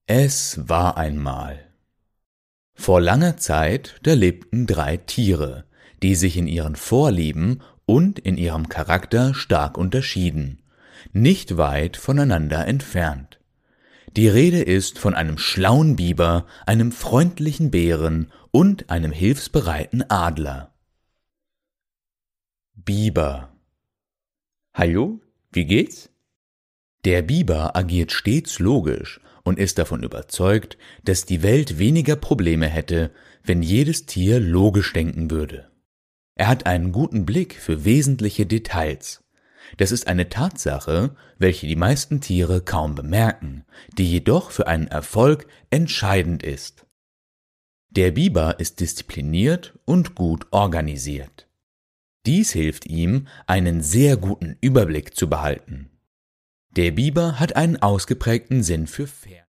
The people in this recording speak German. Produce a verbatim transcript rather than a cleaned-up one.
Es war einmal. Vor langer Zeit, da lebten drei Tiere, die sich in ihren Vorlieben und in ihrem Charakter stark unterschieden, nicht weit voneinander entfernt. Die Rede ist von einem schlauen Biber, einem freundlichen Bären und einem hilfsbereiten Adler. Biber. Hallo, wie geht's? Der Biber agiert stets logisch und ist davon überzeugt, dass die Welt weniger Probleme hätte, wenn jedes Tier logisch denken würde. Er hat einen guten Blick für wesentliche Details. Das ist eine Tatsache, welche die meisten Tiere kaum bemerken, die jedoch für einen Erfolg entscheidend ist. Der Biber ist diszipliniert und gut organisiert. Dies hilft ihm, einen sehr guten Überblick zu behalten. Der Biber hat einen ausgeprägten Sinn für Fairness.